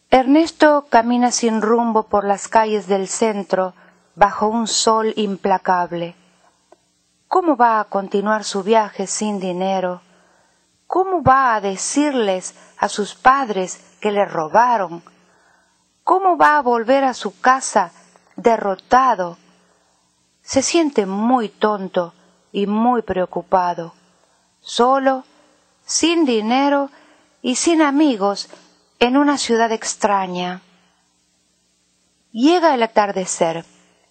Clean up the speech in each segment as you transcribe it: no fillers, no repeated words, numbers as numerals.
Ernesto camina sin rumbo por las calles del centro bajo un sol implacable. ¿Cómo va a continuar su viaje sin dinero? ¿Cómo va a decirles a sus padres que le robaron? ¿Cómo va a volver a su casa derrotado? Se siente muy tonto y muy preocupado, solo, sin dinero y sin amigos en una ciudad extraña. Llega el atardecer.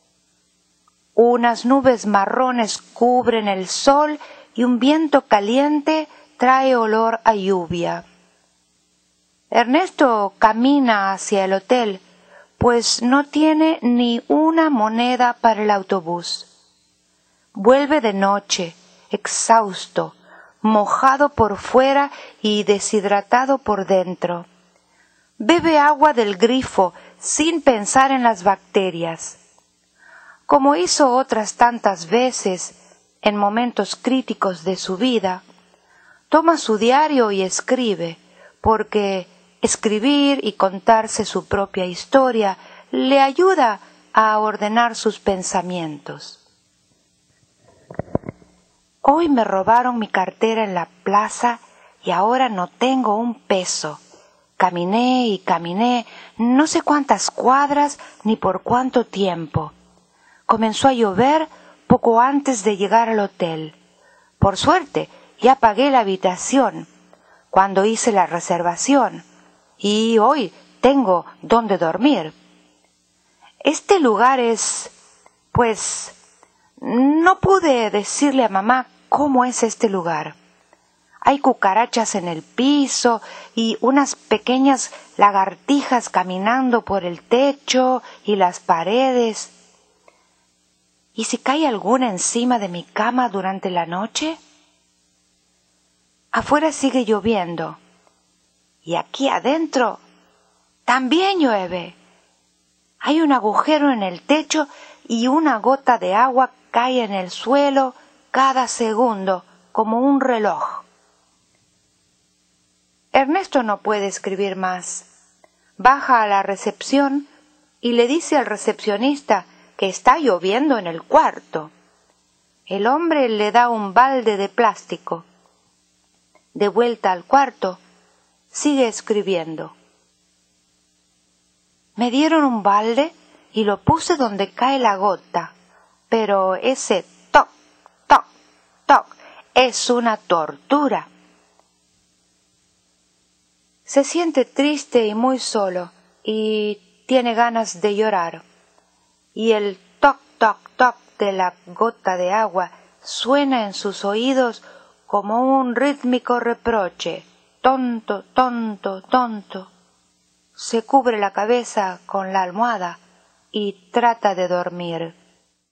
Unas nubes marrones cubren el sol y un viento caliente trae olor a lluvia. Ernesto camina hacia el hotel, pues no tiene ni una moneda para el autobús. Vuelve de noche, exhausto, mojado por fuera y deshidratado por dentro. Bebe agua del grifo sin pensar en las bacterias. Como hizo otras tantas veces en momentos críticos de su vida, toma su diario y escribe, porque escribir y contarse su propia historia le ayuda a ordenar sus pensamientos. Hoy me robaron mi cartera en la plaza y ahora no tengo un peso. Caminé y caminé, no sé cuántas cuadras ni por cuánto tiempo. Comenzó a llover poco antes de llegar al hotel. Por suerte, ya pagué la habitación cuando hice la reservación y hoy tengo dónde dormir. Este lugar pues, no pude decirle a mamá cómo es este lugar. Hay cucarachas en el piso y unas pequeñas lagartijas caminando por el techo y las paredes. ¿Y si cae alguna encima de mi cama durante la noche? Afuera sigue lloviendo y aquí adentro también llueve. Hay un agujero en el techo y una gota de agua cae en el suelo cada segundo como un reloj. Ernesto no puede escribir más. Baja a la recepción y le dice al recepcionista que está lloviendo en el cuarto. El hombre le da un balde de plástico. De vuelta al cuarto, sigue escribiendo. Me dieron un balde y lo puse donde cae la gota, pero ese toc, toc, toc es una tortura. Se siente triste y muy solo y tiene ganas de llorar. Y el toc, toc, toc de la gota de agua suena en sus oídos como un rítmico reproche. Tonto, tonto, tonto. Se cubre la cabeza con la almohada y trata de dormir.